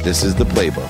This is the playbook.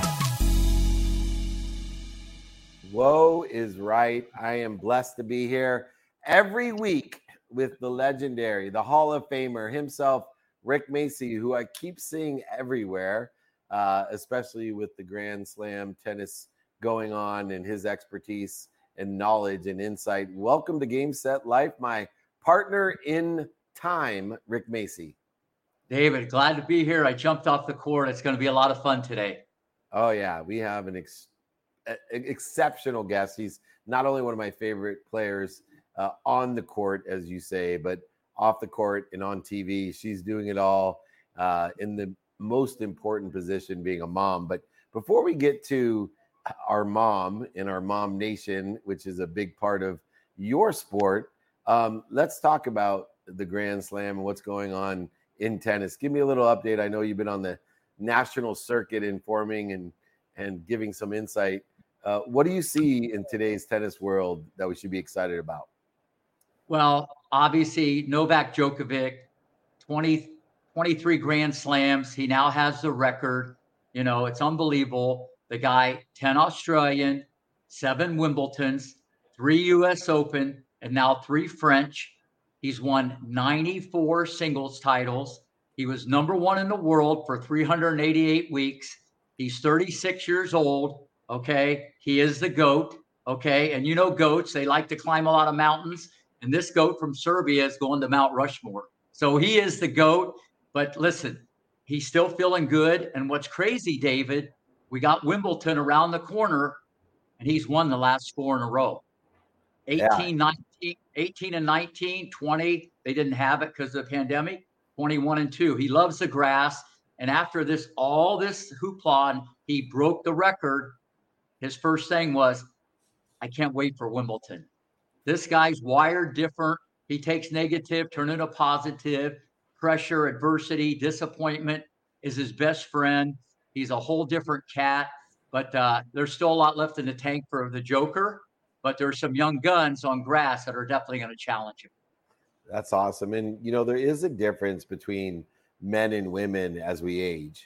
Whoa is right. I am blessed to be here every week with the legendary, the Hall of Famer himself, Rick Macci, who I keep seeing everywhere, especially with the Grand Slam tennis going on and his expertise and knowledge and insight. Welcome to Game Set Life, my partner in time, Rick Macci. David, glad to be here. I jumped off the court. It's going to be a lot of fun today. Oh, yeah. We have an exceptional guest. He's not only one of my favorite players on the court, as you say, but off the court and on TV. She's doing it all in the most important position, being a mom. But before we get to our mom and our mom nation, which is a big part of your sport, let's talk about the Grand Slam and what's going on in tennis. Give me a little update. I know you've been on the national circuit informing and giving some insight. What do you see in today's tennis world that we should be excited about? Well, obviously, Novak Djokovic, 23 Grand Slams. He now has the record. You know, it's unbelievable. The guy, 10 Australian, 7 Wimbledons, 3 U.S. Open, and now 3 French. He's won 94 singles titles. He was number 1 in the world for 388 weeks. He's 36 years old. Okay. He is the GOAT. Okay. And you know, goats, they like to climb a lot of mountains. And this GOAT from Serbia is going to Mount Rushmore. So he is the GOAT. But listen, he's still feeling good. And what's crazy, David, we got Wimbledon around the corner, and he's won the last 4 in a row. 18 and 19, 20. They didn't have it because of the pandemic. 21 and 2. He loves the grass. And after all this hoopla, he broke the record. His first thing was, I can't wait for Wimbledon. This guy's wired different. He takes negative, turn it into positive. Pressure, adversity, disappointment is his best friend. He's a whole different cat. But there's still a lot left in the tank for the Joker. But there's some young guns on grass that are definitely going to challenge him. That's awesome. And, you know, there is a difference between men and women as we age.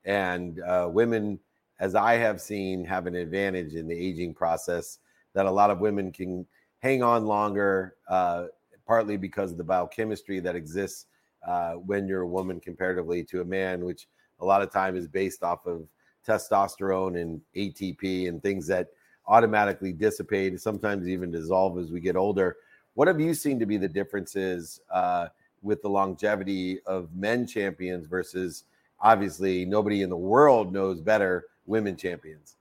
And women, as I have seen, have an advantage in the aging process that a lot of women can hang on longer, partly because of the biochemistry that exists when you're a woman comparatively to a man, which a lot of time is based off of testosterone and ATP and things that automatically dissipate, sometimes even dissolve as we get older. What have you seen to be the differences with the longevity of men champions versus, obviously, nobody in the world knows better, women champions?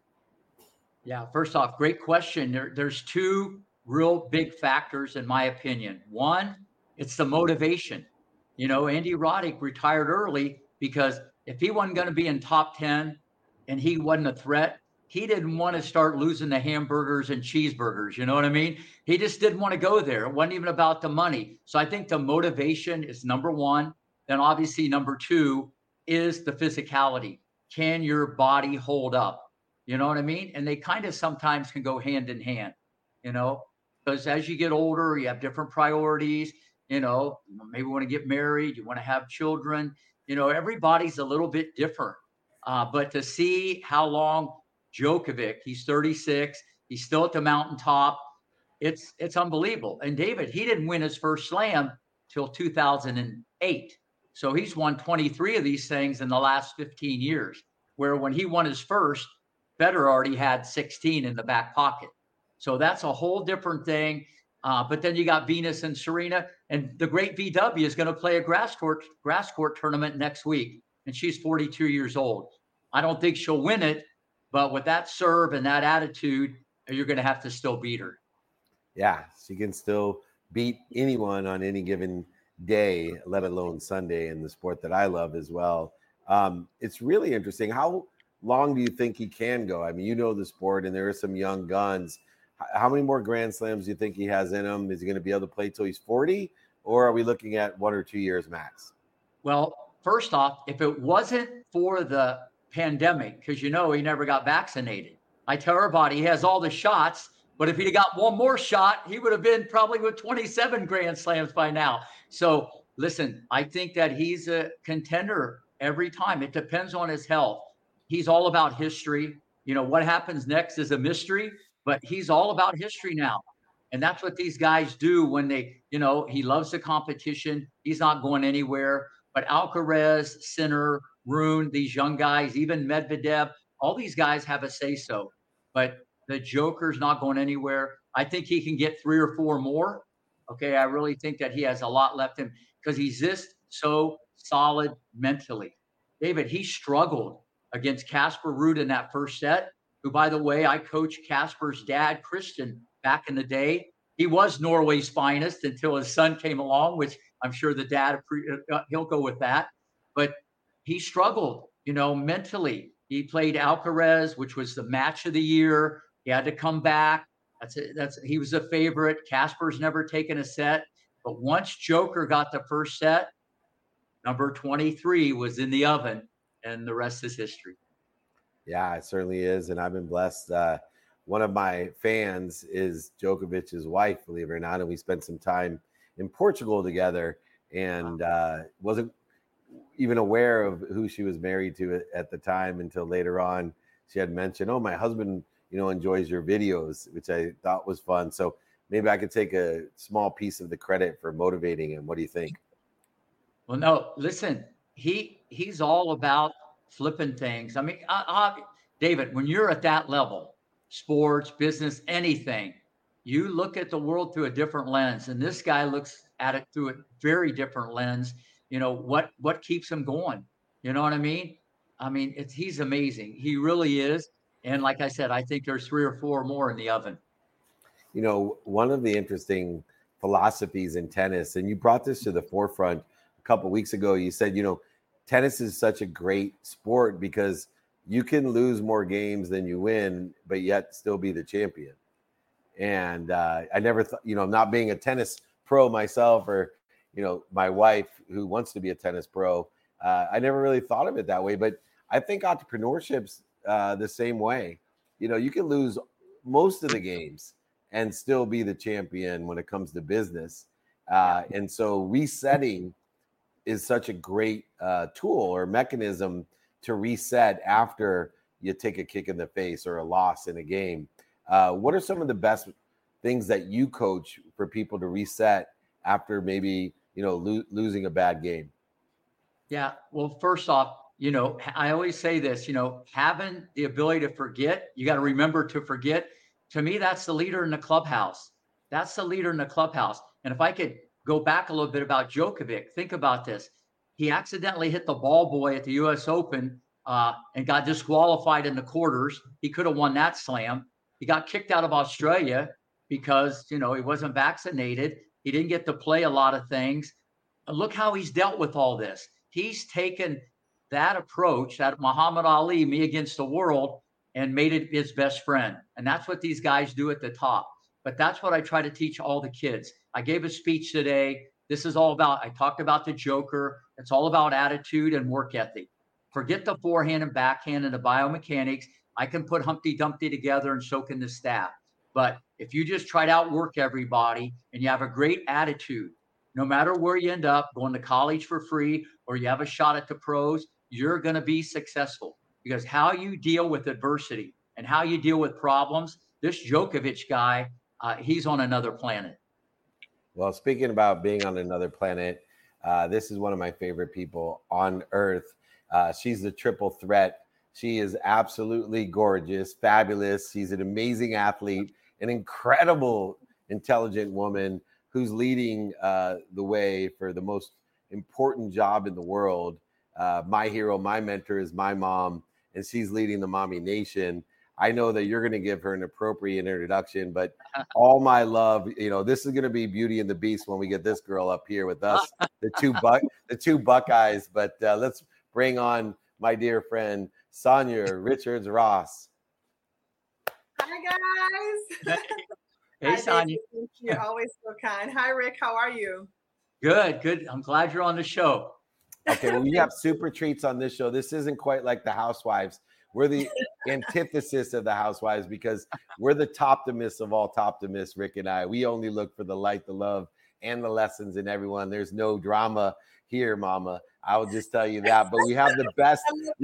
Yeah, first off, great question. There's 2 real big factors, in my opinion. One, it's the motivation. You know, Andy Roddick retired early because if he wasn't going to be in top 10 and he wasn't a threat, he didn't want to start losing the hamburgers and cheeseburgers. You know what I mean? He just didn't want to go there. It wasn't even about the money. So I think the motivation is number 1. Then obviously number 2 is the physicality. Can your body hold up? You know what I mean? And they kind of sometimes can go hand in hand, you know, because as you get older, you have different priorities. You know, maybe you want to get married, you want to have children. You know, everybody's a little bit different. But to see how long Djokovic, he's 36, he's still at the mountaintop. It's unbelievable. And David, he didn't win his first slam till 2008. So he's won 23 of these things in the last 15 years, where when he won his first, Federer already had 16 in the back pocket. So that's a whole different thing. But then you got Venus and Serena, and the great VW is going to play a grass court tournament next week. And she's 42 years old. I don't think she'll win it, but with that serve and that attitude, you're going to have to still beat her. Yeah, she can still beat anyone on any given day, let alone Sunday, in the sport that I love as well. It's really interesting. How long do you think he can go? I mean, you know the sport, and there are some young guns. How many more Grand Slams do you think he has in him? Is he going to be able to play till he's 40, or are we looking at 1 or 2 years max? Well, first off, if it wasn't for the pandemic, because you know he never got vaccinated, I tell everybody he has all the shots, but if he'd got one more shot, he would have been probably with 27 Grand Slams by now. So listen, I think that he's a contender every time. It depends on his health. he's all about history. What happens next is a mystery, but he's all about history now. And that's what these guys do when he loves the competition. He's not going anywhere. But Alcaraz, Sinner, Rune, these young guys, even Medvedev, all these guys have a say-so. But the Joker's not going anywhere. I think he can get 3 or 4 more. Okay, I really think that he has a lot left in him because he's just so solid mentally. David, he struggled against Casper Ruud in that first set, who, by the way, I coached Casper's dad, Christian, back in the day. He was Norway's finest until his son came along, which I'm sure the dad, he'll go with that. But he struggled, mentally. He played Alcaraz, which was the match of the year. He had to come back. He was a favorite. Casper's never taken a set. But once Joker got the first set, number 23 was in the oven, and the rest is history. Yeah, it certainly is. And I've been blessed. One of my fans is Djokovic's wife, believe it or not. And we spent some time in Portugal together and wasn't even aware of who she was married to at the time until later on. She had mentioned, my husband, enjoys your videos, which I thought was fun. So maybe I could take a small piece of the credit for motivating him. What do you think? Well, no, listen, he's all about flipping things. I mean, David, when you're at that level, sports, business, anything, you look at the world through a different lens. And this guy looks at it through a very different lens. What keeps him going? You know what I mean? He's amazing. He really is. And like I said, I think there's 3 or 4 more in the oven. One of the interesting philosophies in tennis, and you brought this to the forefront a couple of weeks ago, you said, tennis is such a great sport because you can lose more games than you win, but yet still be the champion. And I never thought, not being a tennis pro myself or, my wife who wants to be a tennis pro, I never really thought of it that way. But I think entrepreneurship's the same way. You can lose most of the games and still be the champion when it comes to business. And so resetting is such a great tool or mechanism to reset after you take a kick in the face or a loss in a game. What are some of the best things that you coach for people to reset after maybe, losing a bad game? Yeah. Well, first off, I always say this, having the ability to forget, you got to remember to forget. To me, that's the leader in the clubhouse. That's the leader in the clubhouse. And if I could go back a little bit about Djokovic, think about this. He accidentally hit the ball boy at the U.S. Open and got disqualified in the quarters. He could have won that slam. He got kicked out of Australia because, he wasn't vaccinated. He didn't get to play a lot of things. And look how he's dealt with all this. He's taken that approach, that Muhammad Ali, me against the world, and made it his best friend. And that's what these guys do at the top. But that's what I try to teach all the kids. I gave a speech today. This is all about, I talked about the Joker. It's all about attitude and work ethic. Forget the forehand and backhand and the biomechanics. I can put Humpty Dumpty together and so can the staff. But if you just try to outwork everybody and you have a great attitude, no matter where you end up, going to college for free or you have a shot at the pros, you're going to be successful. Because how you deal with adversity and how you deal with problems, this Djokovic guy, he's on another planet. Well, speaking about being on another planet, this is one of my favorite people on earth. She's the triple threat. She is absolutely gorgeous, fabulous. She's an amazing athlete, an incredible, intelligent woman who's leading the way for the most important job in the world. My hero, my mentor is my mom, and she's leading the Mommy Nation. I know that you're going to give her an appropriate introduction, but all my love, this is going to be Beauty and the Beast when we get this girl up here with us, the two Buckeyes. But let's bring on my dear friend, Sonia Richards-Ross. Hi, guys. Hey, Sonia. You're always so kind. Hi, Rick. How are you? Good. I'm glad you're on the show. Okay, we have super treats on this show. This isn't quite like the Housewives. We're the antithesis of the Housewives because we're the toptimists of all toptimists, Rick and I. We only look for the light, the love, and the lessons in everyone. There's no drama here, Mama. I will just tell you that. But we have the best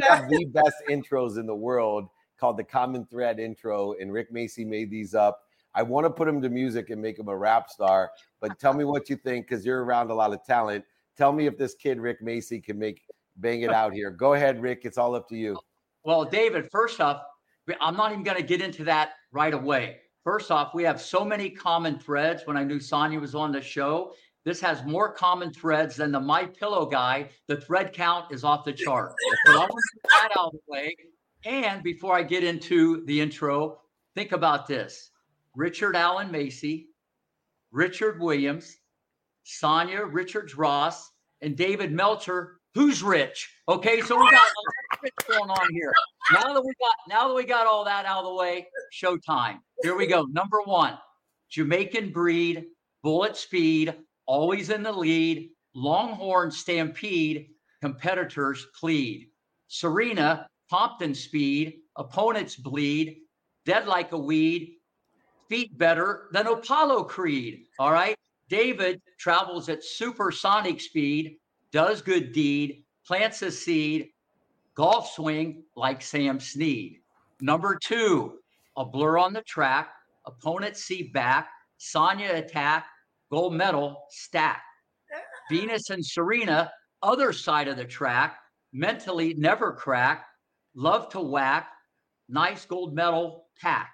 intros in the world called the Common Thread intro, and Rick Macci made these up. I want to put him to music and make him a rap star, but tell me what you think, because you're around a lot of talent. Tell me if this kid, Rick Macci, can bang it out here. Go ahead, Rick. It's all up to you. Well, David, first off, I'm not even going to get into that right away. First off, we have so many common threads. When I knew Sonia was on the show, this has more common threads than the My Pillow guy. The thread count is off the chart. So I want to get that out of the way. And before I get into the intro, think about this. Richard Allen Macy, Richard Williams, Sonia Richards-Ross, and David Meltzer. Who's rich? Okay, so we got a lot of rich going on here. Now that we got all that out of the way, showtime. Here we go. Number 1, Jamaican breed, bullet speed, always in the lead, Longhorn stampede, competitors plead. Serena, Compton speed, opponents bleed, dead like a weed, feet better than Apollo Creed. All right. David travels at supersonic speed, does good deed, plants a seed, golf swing like Sam Snead. Number 2, a blur on the track, opponents see back, Sonia attack, gold medal stack. Venus and Serena, other side of the track, mentally never crack, love to whack, nice gold medal pack.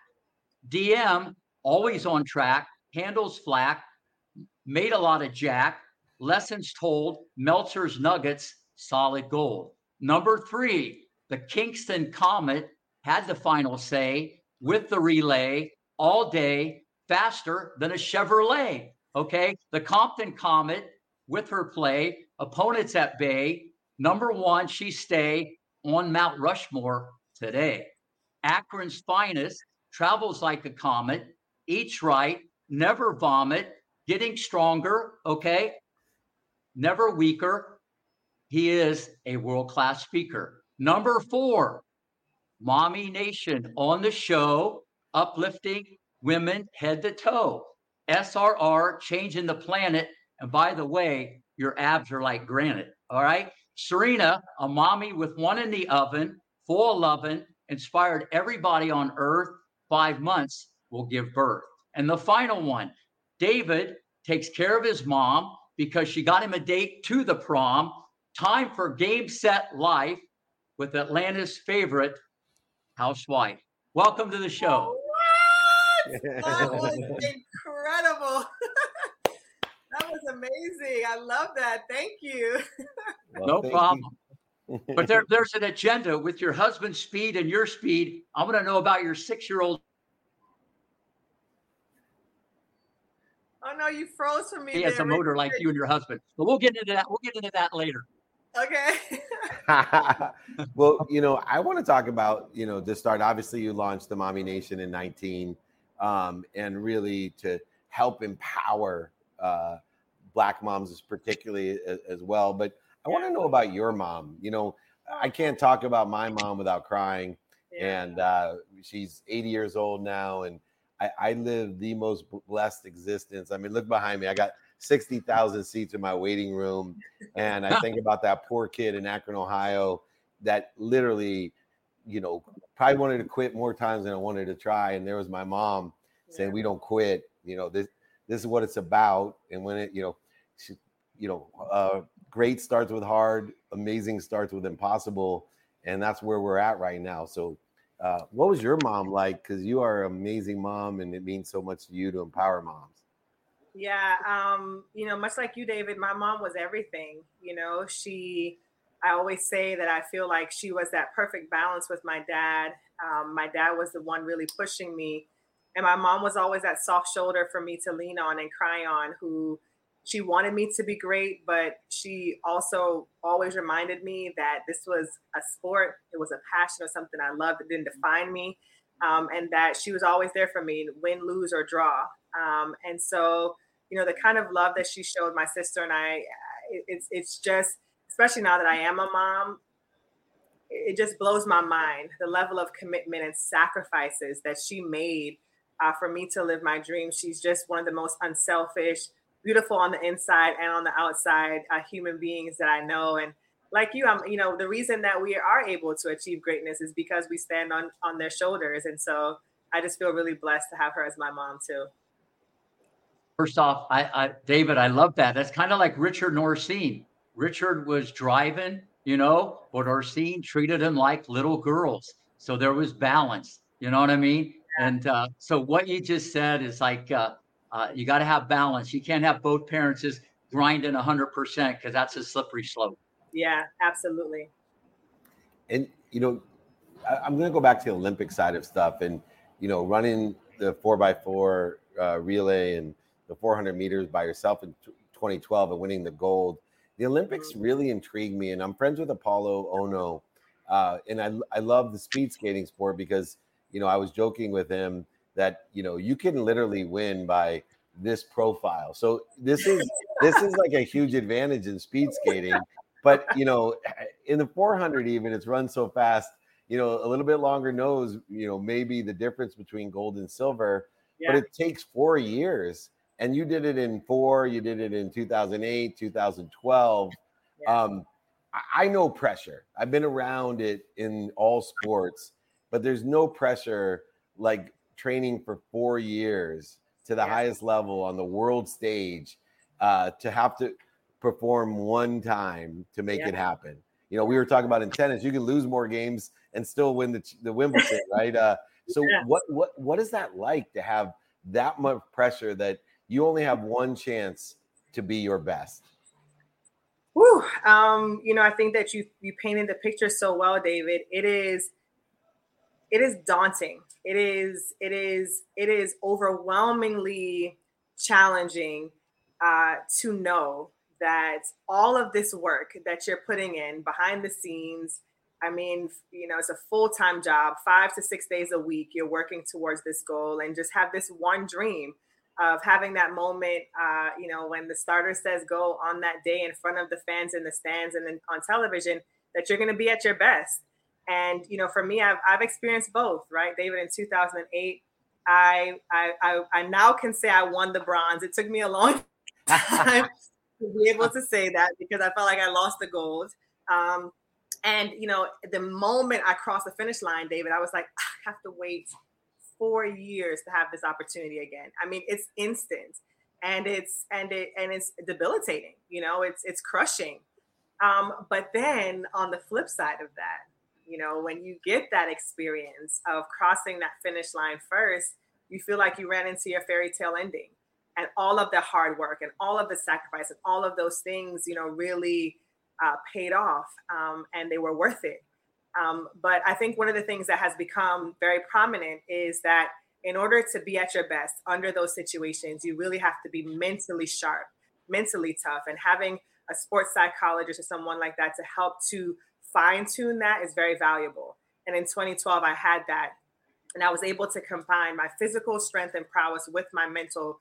DM, always on track, handles flack, made a lot of jack, lessons told, Meltzer's nuggets, solid gold. Number 3, the Kingston Comet had the final say with the relay all day, faster than a Chevrolet. Okay, the Compton Comet with her play, opponents at bay. Number 1, she stay on Mount Rushmore today. Akron's finest travels like a comet, eats right, never vomit, getting stronger, okay? Never weaker. He is a world-class speaker. Number 4, Mommy Nation on the show, uplifting women head to toe. SRR, changing the planet. And by the way, your abs are like granite, all right? Serena, a mommy with one in the oven, full of loving, inspired everybody on earth. 5 months will give birth. And the final one, David takes care of his mom because she got him a date to the prom. Time for game, set, life with Atlanta's favorite housewife. Welcome to the show. What? That was incredible. That was amazing. I love that. Thank you. Well, no problem. But there's an agenda with your husband's speed and your speed. I want to know about your 6-year-old. Oh no, you froze for me. He has a motor like you and your husband. But we'll get into that. We'll get into that later. Okay. Well, I want to talk about, to start, obviously you launched the Mommy Nation in 19, and really to help empower Black moms particularly as well. But I want to know about your mom. I can't talk about my mom without crying. Yeah. And she's 80 years old now. And I live the most blessed existence. I mean, look behind me. I got 60,000 seats in my waiting room. And I think about that poor kid in Akron, Ohio, that literally, probably wanted to quit more times than I wanted to try. And there was my mom saying, we don't quit. This is what it's about. And when it, great starts with hard, amazing starts with impossible. And that's where we're at right now. So what was your mom like? Because you are an amazing mom, and it means so much to you to empower moms. Yeah, much like you, David, my mom was everything. I always say that I feel like she was that perfect balance with my dad. My dad was the one really pushing me. And my mom was always that soft shoulder for me to lean on and cry on, who she wanted me to be great, but she also always reminded me that this was a sport. It was a passion or something I loved. It didn't define me. And that she was always there for me, win, lose, or draw. And so, the kind of love that she showed my sister and I, it's just, especially now that I am a mom, it just blows my mind, the level of commitment and sacrifices that she made for me to live my dreams. She's just one of the most unselfish, beautiful on the inside and on the outside, human beings that I know. And like you, I'm, the reason that we are able to achieve greatness is because we stand on their shoulders. And so I just feel really blessed to have her as my mom too. First off, David, I love that. That's kind of like Richard and Orsine. Richard was driving, but Orsine treated him like little girls. So there was balance. You know what I mean? Yeah. And so what you just said is like, you got to have balance. You can't have both parents just grinding 100% because that's a slippery slope. Yeah, absolutely. And, I'm going to go back to the Olympic side of stuff and, running the 4x4 relay and the 400 meters by yourself in 2012 and winning the gold. The Olympics really intrigued me, and I'm friends with Apollo Ono. And I love the speed skating sport because, I was joking with him that, you can literally win by this profile. So this is like a huge advantage in speed skating. But, in the 400 even, it's run so fast, a little bit longer nose, maybe the difference between gold and silver. Yeah. But it takes 4 years. And you did it in 4, you did it in 2008, 2012. Yeah. I know pressure. I've been around it in all sports, but there's no pressure like training for 4 years to the highest level on the world stage to have to perform one time to make it happen. We were talking about in tennis, you can lose more games and still win the Wimbledon, right? So what is that like to have that much pressure that you only have one chance to be your best? Whew. I think that you painted the picture so well, David. It is daunting. It is overwhelmingly challenging to know that all of this work that you're putting in behind the scenes, I mean, it's a full-time job, 5 to 6 days a week, you're working towards this goal and just have this one dream of having that moment, when the starter says go on that day in front of the fans in the stands and then on television, that you're going to be at your best. And, for me, I've experienced both, right? David, in 2008, I now can say I won the bronze. It took me a long time to be able to say that because I felt like I lost the gold. And, the moment I crossed the finish line, David, I was like, I have to wait 4 years to have this opportunity again. I mean, it's instant and it's debilitating, it's crushing. But then on the flip side of that, when you get that experience of crossing that finish line first, you feel like you ran into your fairy tale ending and all of the hard work and all of the sacrifice and all of those things, really paid off and they were worth it. But I think one of the things that has become very prominent is that in order to be at your best under those situations, you really have to be mentally sharp, mentally tough, and having a sports psychologist or someone like that to help to fine tune that is very valuable. And in 2012, I had that, and I was able to combine my physical strength and prowess with my mental,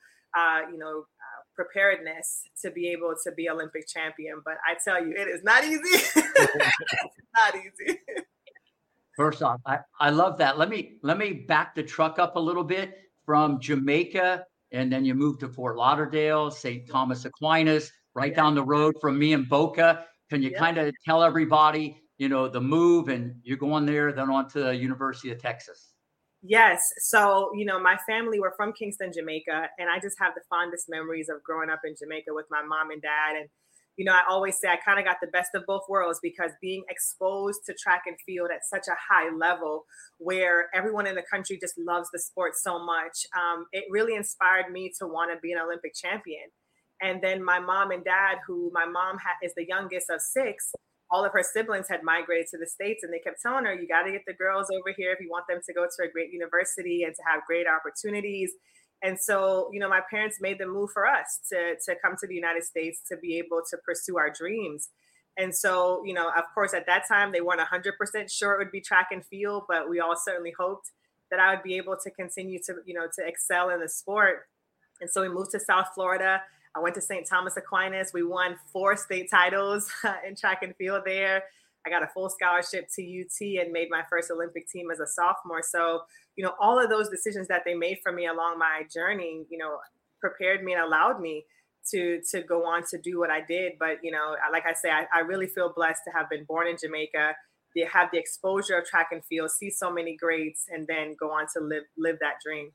preparedness to be able to be Olympic champion. But I tell you, it is not easy. It's not easy. First off, I love that. Let me back the truck up a little bit from Jamaica, and then you move to Fort Lauderdale, St. Thomas Aquinas, right down the road from me in Boca. Can you kind of tell everybody, the move, and you're going there, then on to the University of Texas? Yes. So, my family were from Kingston, Jamaica, and I just have the fondest memories of growing up in Jamaica with my mom and dad. And, I always say I kind of got the best of both worlds because being exposed to track and field at such a high level where everyone in the country just loves the sport so much, it really inspired me to want to be an Olympic champion. And then my mom and dad, who my mom is the youngest of 6, all of her siblings had migrated to the States, and they kept telling her, you got to get the girls over here if you want them to go to a great university and to have great opportunities. And so, my parents made the move for us to come to the United States to be able to pursue our dreams. And so, of course, at that time, they weren't 100% sure it would be track and field, but we all certainly hoped that I would be able to continue to, to excel in the sport. And so we moved to South Florida. I went to St. Thomas Aquinas. We won 4 state titles in track and field there. I got a full scholarship to UT and made my first Olympic team as a sophomore. So, all of those decisions that they made for me along my journey, prepared me and allowed me to go on to do what I did. But, like I say, I really feel blessed to have been born in Jamaica, to have the exposure of track and field, see so many greats, and then go on to live that dream.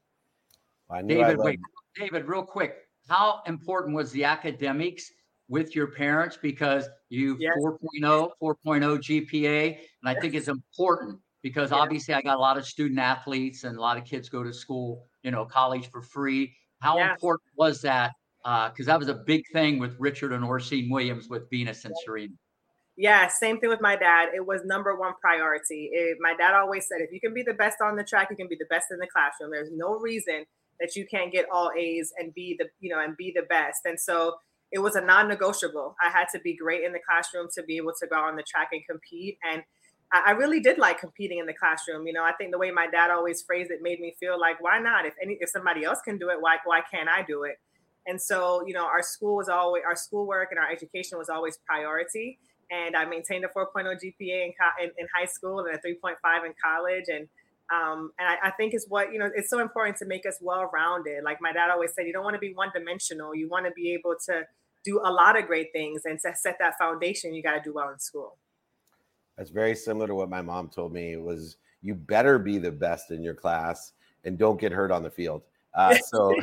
David, real quick, how important was the academics with your parents? Because you 4.0 GPA, and I think it's important because obviously I got a lot of student athletes and a lot of kids go to school, college for free. How important was that? Because that was a big thing with Richard and Orsine Williams with Venus and Serena. Yeah, same thing with my dad. It was number one priority. My dad always said, if you can be the best on the track, you can be the best in the classroom. There's no reason that you can't get all A's and be the best. And so it was a non-negotiable. I had to be great in the classroom to be able to go on the track and compete. And I really did like competing in the classroom. I think the way my dad always phrased it made me feel like, why not? If somebody else can do it, why can't I do it? And so, our schoolwork and our education was always priority. And I maintained a 4.0 GPA in high school and a 3.5 in college. And I think it's what, it's so important to make us well-rounded. Like my dad always said, you don't want to be one-dimensional. You want to be able to do a lot of great things, and to set that foundation, you got to do well in school. That's very similar to what my mom told me. It was, you better be the best in your class and don't get hurt on the field. So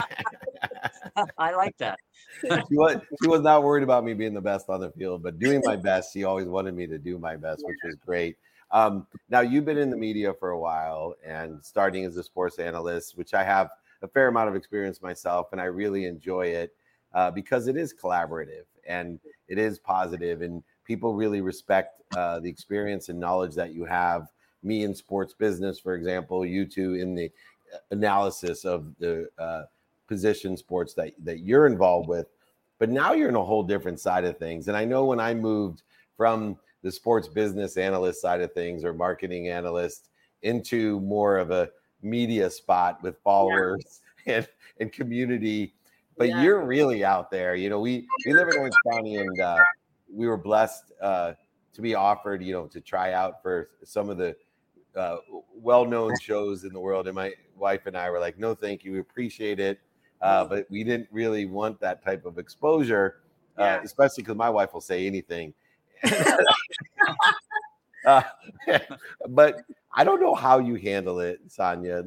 I like that. She was not worried about me being the best on the field, but doing my best. She always wanted me to do my best, which was great. Now you've been in the media for a while and starting as a sports analyst, which I have a fair amount of experience myself, and I really enjoy it because it is collaborative and it is positive, and people really respect the experience and knowledge that you have. Me in sports business, for example, you two in the analysis of the position sports that you're involved with, but now you're in a whole different side of things. And I know when I moved from the sports business analyst side of things or marketing analyst into more of a media spot with followers and community, but you're really out there. We live in Orange County, and we were blessed to be offered, to try out for some of the well-known shows in the world. And my wife and I were like, no, thank you. We appreciate it. But we didn't really want that type of exposure, especially because my wife will say anything. But I don't know how you handle it, Sonia.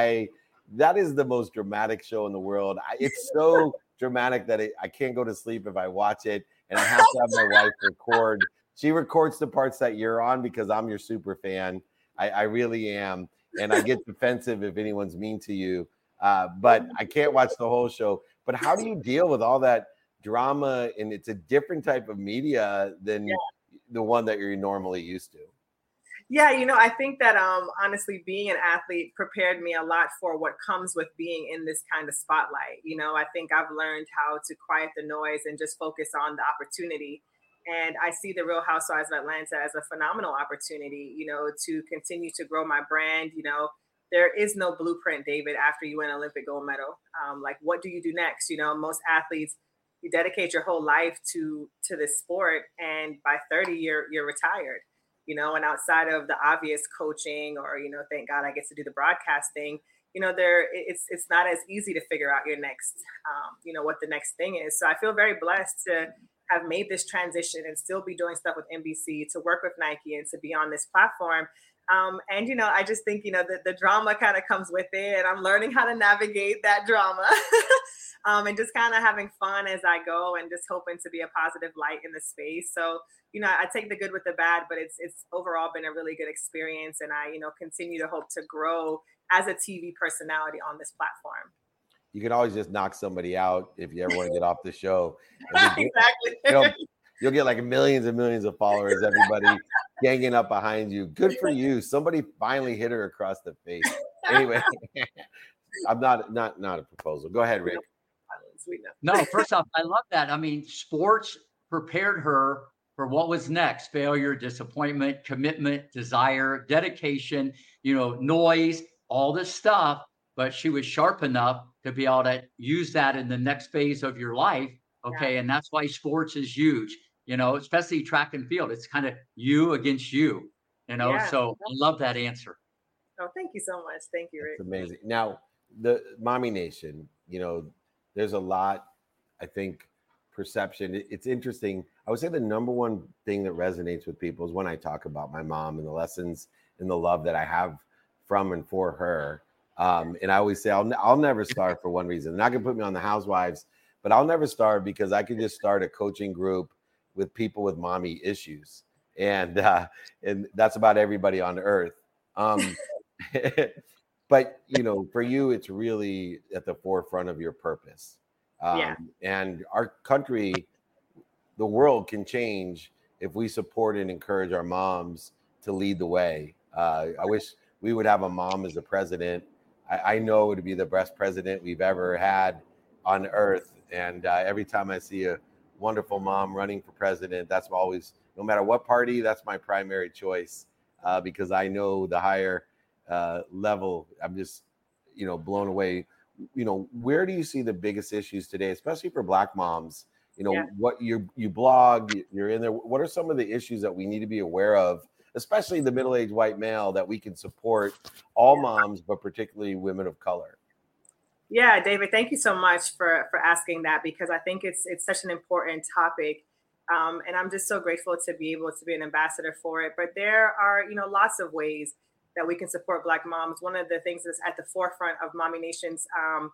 That is the most dramatic show in the world. It's so dramatic that I can't go to sleep if I watch it. And I have to have my wife record. She records the parts that you're on because I'm your super fan. I really am. And I get defensive if anyone's mean to you. But I can't watch the whole show. But how do you deal with all that drama? And it's a different type of media than the one that you're normally used to. Yeah, I think that honestly, being an athlete prepared me a lot for what comes with being in this kind of spotlight. I think I've learned how to quiet the noise and just focus on the opportunity. And I see the Real Housewives of Atlanta as a phenomenal opportunity, to continue to grow my brand. There is no blueprint, David, after you win an Olympic gold medal. Like, what do you do next? Most athletes, you dedicate your whole life to this sport, and by 30, you're retired. And outside of the obvious coaching or, thank God I get to do the broadcasting, it's not as easy to figure out your next, what the next thing is. So I feel very blessed to have made this transition and still be doing stuff with NBC, to work with Nike, and to be on this platform. And, I just think, the drama kind of comes with it, and I'm learning how to navigate that drama and just kind of having fun as I go, and just hoping to be a positive light in the space. So, I take the good with the bad, but it's overall been a really good experience. And I, continue to hope to grow as a TV personality on this platform. You can always just knock somebody out if you ever want to get off the show. Exactly. You'll get like millions and millions of followers, everybody ganging up behind you. Good for you. Somebody finally hit her across the face. Anyway, I'm not a proposal. Go ahead, Rick. No, first off, I love that. I mean, sports prepared her for what was next: failure, disappointment, commitment, desire, dedication, noise, all this stuff. But she was sharp enough to be able to use that in the next phase of your life. Okay. Yeah. And that's why sports is huge, especially track and field. It's kind of you against you, so I love that answer. Oh, thank you so much. Thank you, Rick. It's amazing. Now, the Mommy Nation, there's a lot. I think perception, it's interesting. I would say the number one thing that resonates with people is when I talk about my mom and the lessons and the love that I have from and for her. And I always say, I'll never starve for one reason. They're not going to put me on the Housewives, but I'll never starve because I could just start a coaching group with people with mommy issues. And that's about everybody on earth. But, for you, it's really at the forefront of your purpose. And our country, the world can change if we support and encourage our moms to lead the way. I wish we would have a mom as the president. I know it would be the best president we've ever had on earth. And every time I see a wonderful mom running for president, that's always, no matter what party, that's my primary choice, because I know the higher level, I'm just, blown away. Where do you see the biggest issues today, especially for Black moms? What you blog, you're in there. What are some of the issues that we need to be aware of, especially the middle-aged white male, that we can support all moms, but particularly women of color? Yeah, David, thank you so much for asking that, because I think it's such an important topic. And I'm just so grateful to be able to be an ambassador for it. But there are, lots of ways that we can support Black moms. One of the things that's at the forefront of Mommy Nation's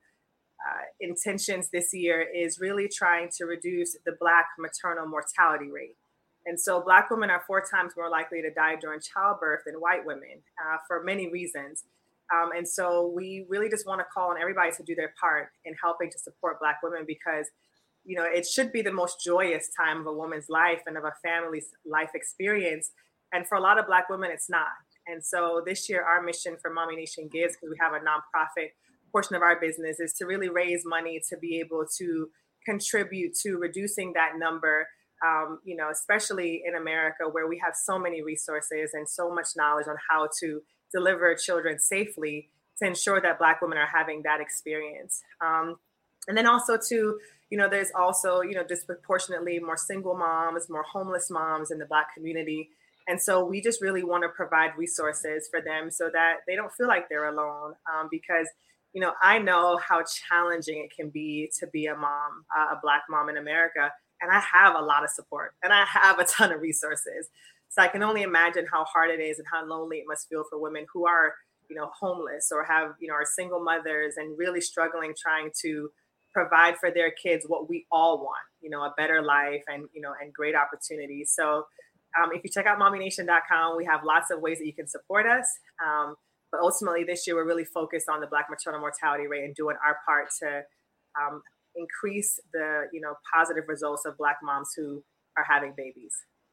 intentions this year is really trying to reduce the Black maternal mortality rate. And so Black women are 4 times more likely to die during childbirth than white women for many reasons. And so we really just want to call on everybody to do their part in helping to support Black women, because, it should be the most joyous time of a woman's life and of a family's life experience. And for a lot of Black women, it's not. And so this year, our mission for Mommy Nation Gives, because we have a nonprofit portion of our business, is to really raise money to be able to contribute to reducing that number, especially in America, where we have so many resources and so much knowledge on how to deliver children safely, to ensure that Black women are having that experience. And then also there's also, disproportionately more single moms, more homeless moms in the Black community. And so we just really want to provide resources for them so that they don't feel like they're alone, because, I know how challenging it can be to be a mom, a Black mom in America. And I have a lot of support and I have a ton of resources. So I can only imagine how hard it is and how lonely it must feel for women who are, homeless or have, are single mothers and really struggling, trying to provide for their kids what we all want, a better life and, and great opportunities. So if you check out mommynation.com, we have lots of ways that you can support us. But ultimately this year, we're really focused on the Black maternal mortality rate and doing our part to increase the, positive results of Black moms who are having babies.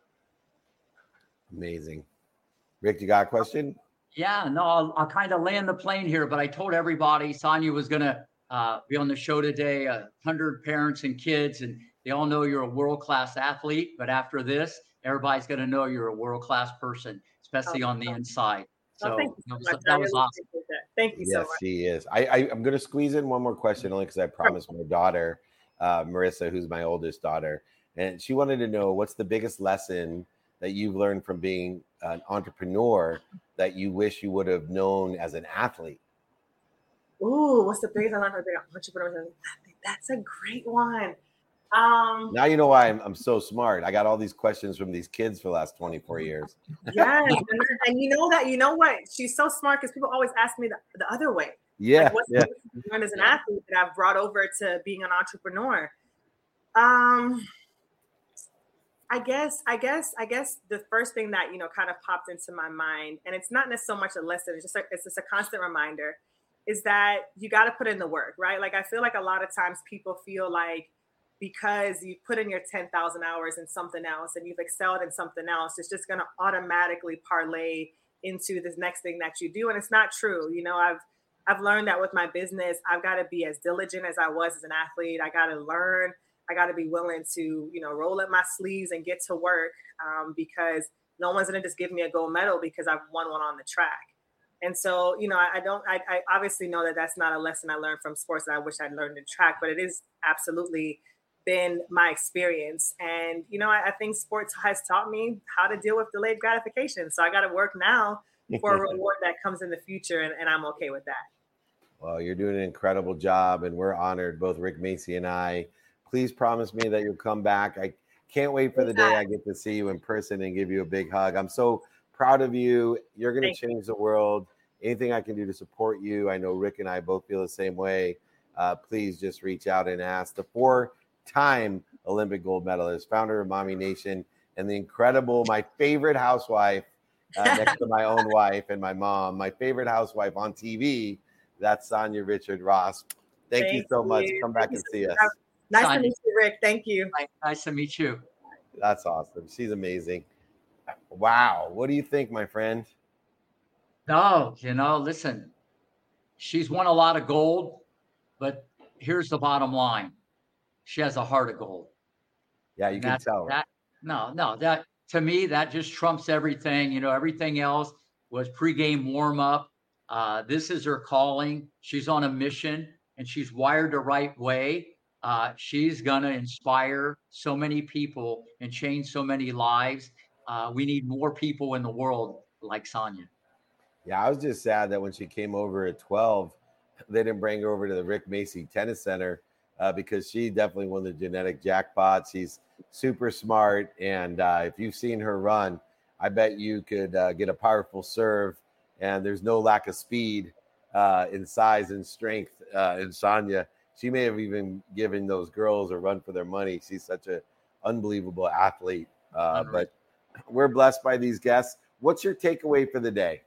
Amazing. Rick, you got a question? Yeah, no, I'll kind of land the plane here, but I told everybody Sonia was going to be on the show today, 100 parents and kids, and they all know you're a world-class athlete. But after this, everybody's going to know you're a world-class person, especially on the inside. So that was awesome. Thank you so much. Yes, she is. I'm going to squeeze in one more question, only because I promised my daughter, Marissa, who's my oldest daughter, and she wanted to know, what's the biggest lesson that you've learned from being an entrepreneur that you wish you would have known as an athlete? Ooh, what's the biggest lesson from being an entrepreneur? That's a great one. Now you know why I'm so smart. I got all these questions from these kids for the last 24 years. Yes, and you know what? She's so smart because people always ask me the other way. Yeah, like, what's the learned as an athlete that I've brought over to being an entrepreneur? I guess the first thing that kind of popped into my mind, and it's not so much a lesson, it's just a constant reminder, is that you got to put in the work, right? Like I feel like a lot of times people feel like because you put in your 10,000 hours in something else and you've excelled in something else, it's just going to automatically parlay into this next thing that you do, and it's not true. I've learned that with my business, I've got to be as diligent as I was as an athlete. I got to learn. I got to be willing to, roll up my sleeves and get to work, because no one's going to just give me a gold medal because I've won one on the track. And so, I obviously know that that's not a lesson I learned from sports that I wish I'd learned in track, but it is absolutely been my experience. And, I think sports has taught me how to deal with delayed gratification. So I got to work now for a reward that comes in the future. And I'm okay with that. Well, you're doing an incredible job, and we're honored, both Rick Macci and I, Please promise me that you'll come back. I can't wait for the day I get to see you in person and give you a big hug. I'm so proud of you. You're going to change the world. Anything I can do to support you, I know Rick and I both feel the same way. Please just reach out and ask. The 4-time Olympic gold medalist, founder of Mommy Nation, and the incredible, my favorite housewife, next to my own wife and my mom, my favorite housewife on TV, that's Sonia Richard-Ross. Thank you so much. Come back and see us. Nice to meet you, Rick. Thank you. Nice to meet you. That's awesome. She's amazing. Wow. What do you think, my friend? No, listen, she's won a lot of gold, but here's the bottom line. She has a heart of gold. Yeah, you can tell. That to me, that just trumps everything. Everything else was pregame warm up. This is her calling. She's on a mission, and she's wired the right way. She's going to inspire so many people and change so many lives. We need more people in the world like Sonia. Yeah, I was just sad that when she came over at 12, they didn't bring her over to the Rick Macci Tennis Center because she definitely won the genetic jackpot. She's super smart. And if you've seen her run, I bet you could get a powerful serve. And there's no lack of speed in size and strength in Sonia. She may have even given those girls a run for their money. She's such an unbelievable athlete. But we're blessed by these guests. What's your takeaway for the day?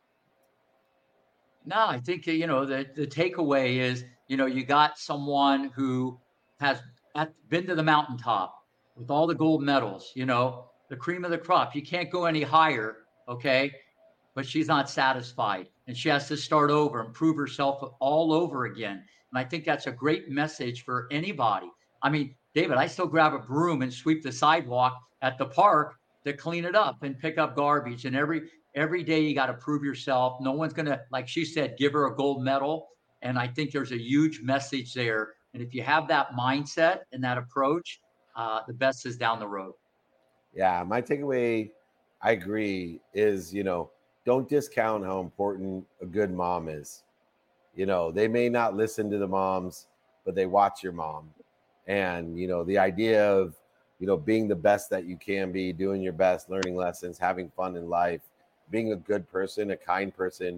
No, I think, the takeaway is, you got someone who has been to the mountaintop with all the gold medals, the cream of the crop. You can't go any higher, okay? But she's not satisfied, and she has to start over and prove herself all over again. And I think that's a great message for anybody. I mean, David, I still grab a broom and sweep the sidewalk at the park to clean it up and pick up garbage. And every day you got to prove yourself. No one's going to, like she said, give her a gold medal. And I think there's a huge message there. And if you have that mindset and that approach, the best is down the road. Yeah, my takeaway, I agree, is, don't discount how important a good mom is. They may not listen to the moms, but they watch your mom. And, the idea of, being the best that you can be, doing your best, learning lessons, having fun in life, being a good person, a kind person,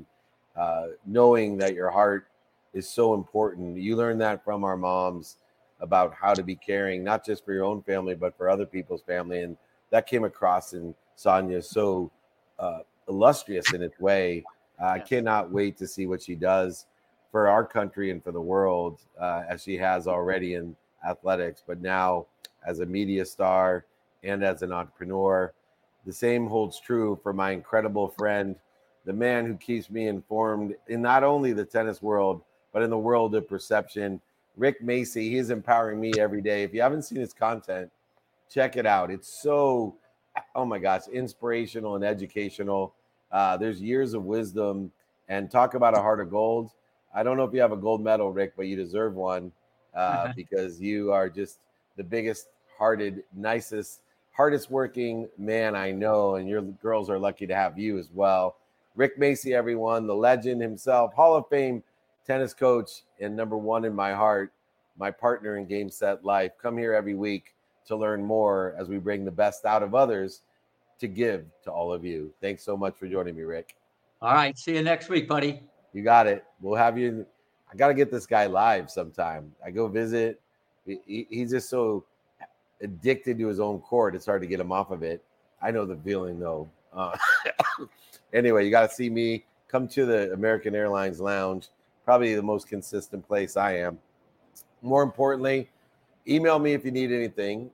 knowing that your heart is so important. You learn that from our moms about how to be caring, not just for your own family, but for other people's family. And that came across in Sonia so illustrious in its way. I cannot wait to see what she does for our country and for the world, as she has already in athletics, but now as a media star and as an entrepreneur. The same holds true for my incredible friend, the man who keeps me informed in not only the tennis world, but in the world of perception, Rick Macci. He is empowering me every day. If you haven't seen his content, check it out. It's so, oh my gosh, inspirational and educational. There's years of wisdom, and talk about a heart of gold. I don't know if you have a gold medal, Rick, but you deserve one because you are just the biggest hearted, nicest, hardest working man I know. And your girls are lucky to have you as well. Rick Macci, everyone, the legend himself, Hall of Fame tennis coach, and number one in my heart, my partner in Game Set Life. Come here every week to learn more as we bring the best out of others to give to all of you. Thanks so much for joining me, Rick. All right. See you next week, buddy. You got it. We'll have you. I got to get this guy live sometime. I go visit. He's just so addicted to his own court. It's hard to get him off of it. I know the feeling, though. Anyway, you got to see me. Come to the American Airlines Lounge, probably the most consistent place I am. More importantly, email me if you need anything,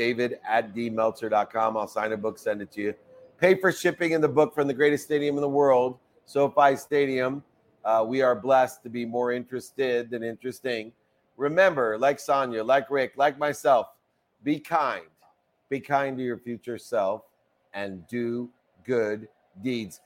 david@dmeltzer.com. I'll sign a book, send it to you. Pay for shipping in the book from the greatest stadium in the world, SoFi Stadium. We are blessed to be more interested than interesting. Remember, like Sonia, like Rick, like myself, be kind. Be kind to your future self and do good deeds.